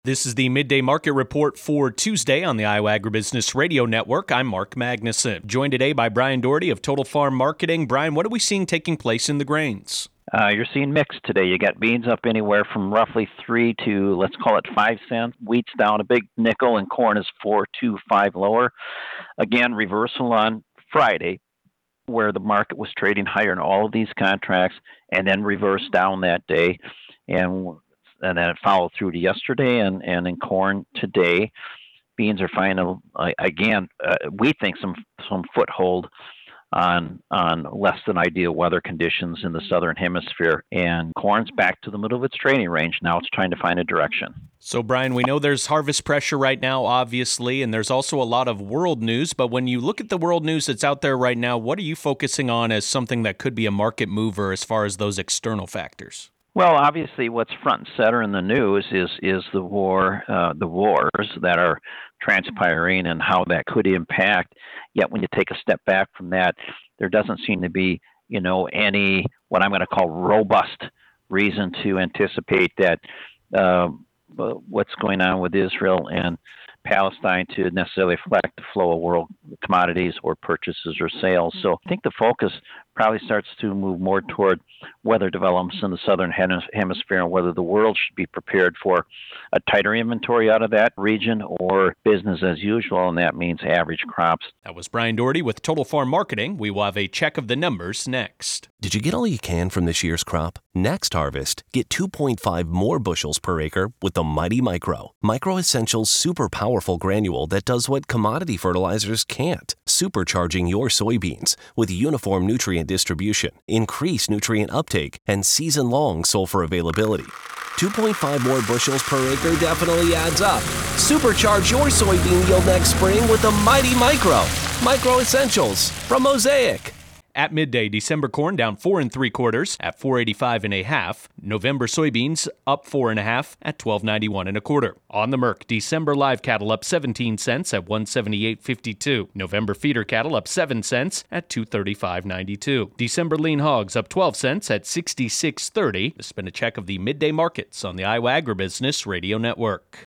This is the Midday Market Report for Tuesday on the Iowa Agribusiness Radio Network. I'm Mark Magnuson, joined today by Brian Doherty of Total Farm Marketing. Brian, what are we seeing taking place in the grains? You're seeing mixed today. You got beans up anywhere from roughly 3 to, let's call it 5 cents. Wheat's down a big nickel, and corn is 4 to 5 lower. Again, reversal on Friday, where the market was trading higher in all of these contracts, and then reversed down that day. And then it followed through to yesterday, and in corn today. Beans are finding, we think some foothold on less than ideal weather conditions in the southern hemisphere. And corn's back to the middle of its trading range. Now it's trying to find a direction. So, Brian, we know there's harvest pressure right now, obviously, and there's also a lot of world news. But when you look at the world news that's out there right now, what are you focusing on as something that could be a market mover as far as those external factors? Well, obviously, what's front and center in the news is the wars that are transpiring and how that could impact. Yet, when you take a step back from that, there doesn't seem to be, any what I'm going to call robust reason to anticipate that what's going on with Israel and Palestine to necessarily affect the flow of world commodities or purchases or sales. So I think the focus probably starts to move more toward weather developments in the southern hemisphere and whether the world should be prepared for a tighter inventory out of that region or business as usual, and that means average crops. That was Brian Doherty with Total Farm Marketing. We will have a check of the numbers next. Did you get all you can from this year's crop? Next harvest, get 2.5 more bushels per acre with the Mighty Micro. Micro Essentials super powerful granule that does what commodity fertilizers can't. Supercharging your soybeans with uniform nutrient distribution, increased nutrient uptake, and season-long sulfur availability. 2.5 more bushels per acre definitely adds up. Supercharge your soybean yield next spring with the Mighty Micro. Micro Essentials from Mosaic. At midday, December corn down 4 3/4 at 485 1/2. November soybeans up 4 1/2 at 1291 1/4. On the Merc, December live cattle up 17 cents at 178.52. November feeder cattle up 7 cents at 235.92. December lean hogs up 12 cents at 66.30. This has been a check of the midday markets on the Iowa Agribusiness Radio Network.